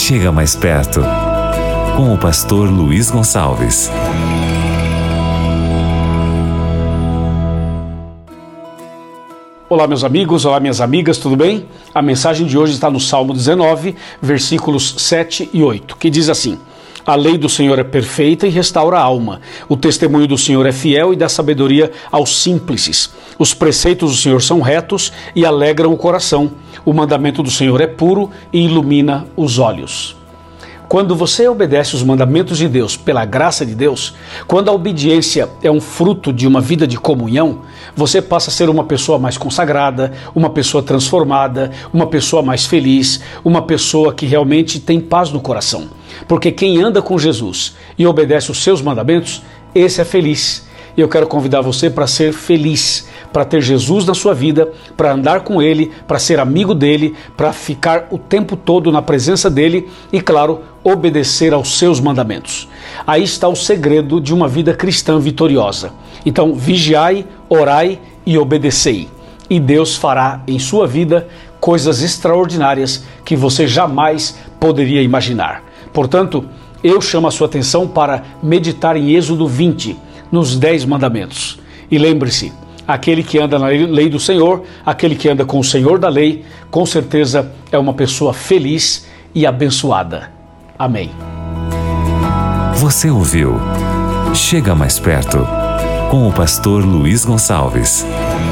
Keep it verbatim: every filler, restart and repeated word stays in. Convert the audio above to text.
Chega mais perto, com o pastor Luiz Gonçalves. Olá, meus amigos, olá, minhas amigas, tudo bem? A mensagem de hoje está no Salmo dezenove, versículos sete e oito, que diz assim: A lei do Senhor é perfeita e restaura a alma. O testemunho do Senhor é fiel e dá sabedoria aos simples. Os preceitos do Senhor são retos e alegram o coração. O mandamento do Senhor é puro e ilumina os olhos. Quando você obedece os mandamentos de Deus pela graça de Deus, quando a obediência é um fruto de uma vida de comunhão, você passa a ser uma pessoa mais consagrada, uma pessoa transformada, uma pessoa mais feliz, uma pessoa que realmente tem paz no coração. Porque quem anda com Jesus e obedece os seus mandamentos, esse é feliz. E eu quero convidar você para ser feliz, para ter Jesus na sua vida, para andar com Ele, para ser amigo dEle, para ficar o tempo todo na presença dEle e, claro, obedecer aos seus mandamentos. Aí está o segredo de uma vida cristã vitoriosa. Então, vigiai, orai e obedecei. E Deus fará em sua vida coisas extraordinárias que você jamais poderia imaginar. Portanto, eu chamo a sua atenção para meditar em Êxodo vinte, nos dez mandamentos. E lembre-se, aquele que anda na lei do Senhor, aquele que anda com o Senhor da lei, com certeza é uma pessoa feliz e abençoada. Amém. Você ouviu Chega Mais Perto, com o pastor Luiz Gonçalves.